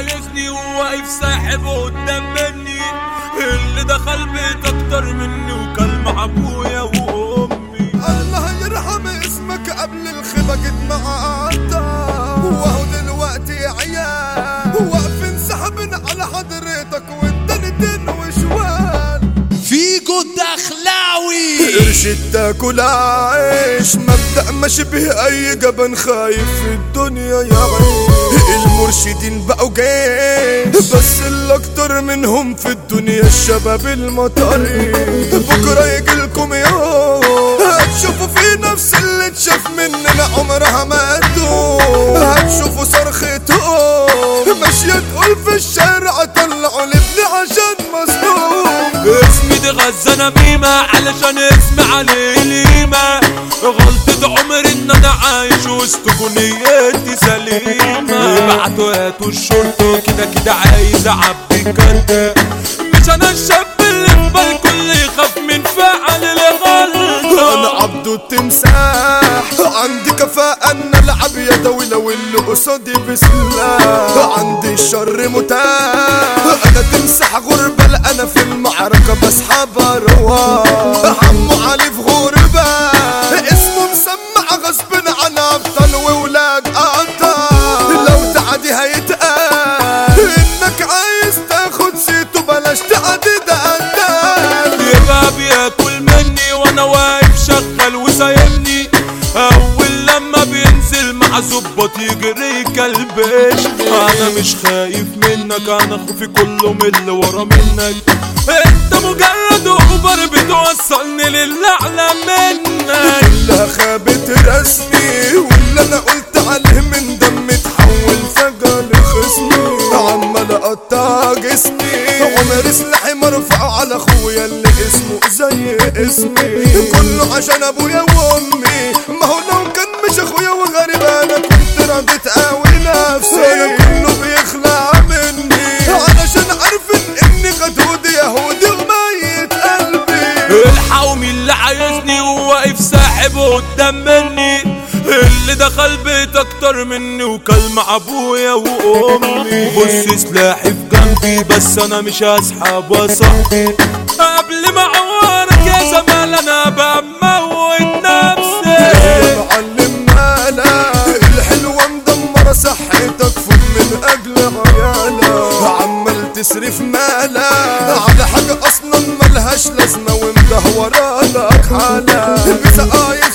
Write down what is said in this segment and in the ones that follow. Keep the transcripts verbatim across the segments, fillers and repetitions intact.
عايزني وواقف ساحب قدام مني، اللي دخل بيت اكتر مني وكان مع ابويا وامي. الله يرحم اسمك قبل الخيبة جيت معاك، وهو دلوقتي عيال واقفين سحبين على حضرتك وانت ندين وشوال. فيجو الدخلاوي قرش تاكل عيش، مبدأ ما شبه اي جبن خايف في الدنيا يا عيش. المرشدين بقوا جيش بس اللي اكتر منهم في الدنيا الشباب المطري. بكره يجيلكم يوم هتشوفوا في نفس اللي اتشاف مننا عمرها ما تدوم. هتشوفوا صرختهم ماشية تقول في الشارع طلعوا لابني عشان مظلوم. اسمي دي غزة ميمة علشان اسمي عليه ليمة، غلطة عمري ان انا عايش وسطكوا نيتي سليمة. بعتوا هاتوا الشرطة كده كده عايز اعبي كارتة، مش انا الشاب اللي في بالكل اللي يخاف من فعل الغلطة. انا عبدو التمساح عندي كفاءة ان العب يدوي لو اللي قصادي بسلاح. عندي الشر متاح انا تمسح غربة، لا انا في المعركة بسحب ارواح. عمو علي في غربة اسمه مسمع غصب عن ابطال وولاد قطر. لو تعدي هيتقال انك عايز تاخد سيته بلاش تعدي دقدال. يبقى بياكل مني وانا واقف شغال وسايبني، اول لما بينزل مع ظباط يجري كلبش. انا مش خايف منك، انا خوفي كله من اللي ورا منك. انت مجرد اوبر بتوصلني للي اعلى منك. كلها خابت رسمي واللي انا قلت عليه من دم اتحول فجأة لخصمي. عمال اقطع جسمي عمر سلاحي مرفوع على اخويا اللي اسمه زي اسمي. كله عشان ابويا وامي، ما هو لو كان مش اخويا وغريب انا كنت راضي تقاوي نفسي. انا كله بيخلع مني علشان عارفين اني غدود يهودي وميت قلبي. الحقوا مين اللي عايزني وواقف ساحب قدام مني، اللي دخل بيت اكتر مني وكل مع ابويا وامي. بص سلاحي في جنبي بس انا مش هسحب وصاحبي، قبل ما اعورك يا زمال انا بموت نفسي. يا معلم مالك الحلوة مدمرة صحتك فوق من اجل عيالك. عمال تصرف مالك على حاجة اصلا ملهاش لازمة ومدهورة لك حالك. بسقاية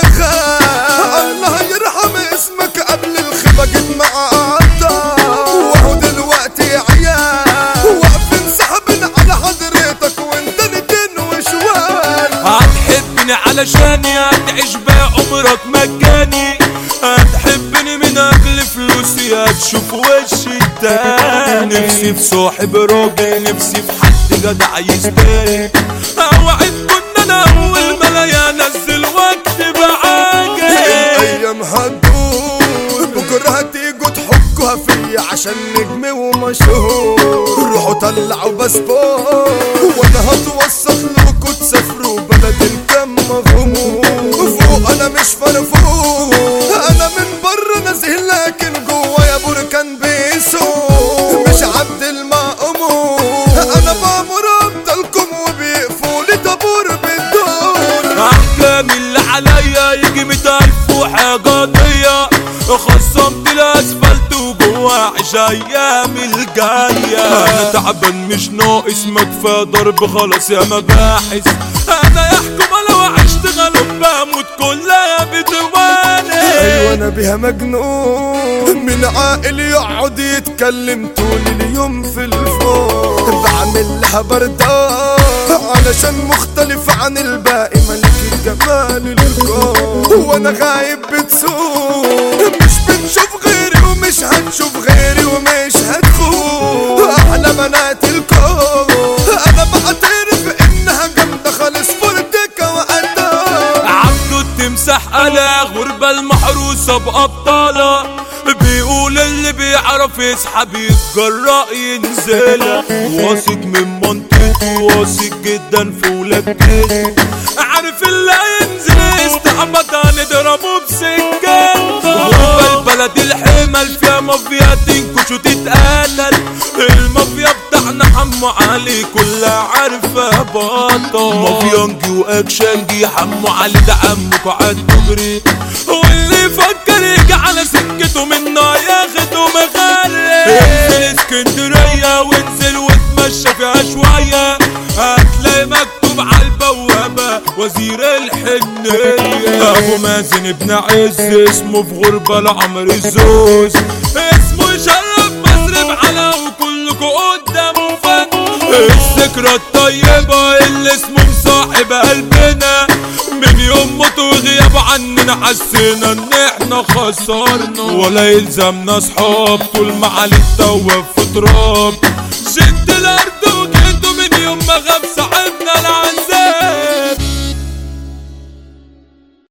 شغال الله يرحم اسمك قبل الخيبة جيت معاك، وهو دلوقتي عيال واقفين سحبين على حضرتك وانت ندين وشوال. هتحبني علشاني هتعيش بقى عمرك مجاني، هتحبني من اجل فلوسي هتشوف وشي التاني. نفسي في صاحب راجل، نفسي في حد جدع يستاهل. اوعد كنا انا اول ما الاقي انزل واكتب عاجل. الايام هتدور بكره هتيجوا تحكوها فيا عشان نجم ومشهور. روحوا طلعوا باسبور وانا هتوسط لكوا تسافروا بلد الكم مغمور. فوق انا مش فرفور، انا من بره نازل لكن جوايا بركان بيسوق. مش عبد المأمور انا بامر ابطالكم وبيقفوا لي طابور بالدور. احكام اللي عليا يجي مية الف وحاجة ضية، خصمت الاسفلت وجوا عيش ايام الجاية. انا تعبان مش ناقص مكفى ضرب خلاص يا مباحث. انا يحكم لو عشت غلب بموت كلها بتواني. ايوه انا بيها مجنون من عاقل يقعد يتكلم طول اليوم في الفون. بعمل لها بردان علشان مختلف عن الباقي، ملك الجمال الكون. وانا غايب بتسوق مش بنشوف غيري ومش هنشوف غيري ومش هتخون. احلى بنات الكون انا بعترف انها جامده خالص فردكه وقدام. عبدو التمساح على غربة المحروسة بأبطالة، بيقول اللي بيعرف يسحب يتجرأ ينزلها. واثق من منطقتي واثق جدا في ولاد جيتي، عارف اللي هينزل استعبط هنضربه بسكان. غربة البلد الحمل فيها مافيا تنكش وتتقتل، حمو علي كلها عارفة بطل مافيانجي واكشنجي حمو علي ده عمك وعد تجري واللي يفكر يجي على سكته منا ياخده مغرب انزل اسكندرية وانزل واتمشى فيها شوية هتلاقي مكتوب على البوابة وزير الحنية ابو مازن ابن عز اسمه في غربة لعمر الزوز اسمه يشرف مصر بعلا وكلكوا قدامه فن الذكرى الطيبة اللي اسمه مصاحب قلبنا من يوم موته وغيابه عننا حسينا ان احنا خسرنا ولا يلزمنا صحاب طول ما علي التوه في تراب شد الارض وجيته من يوم ما غاب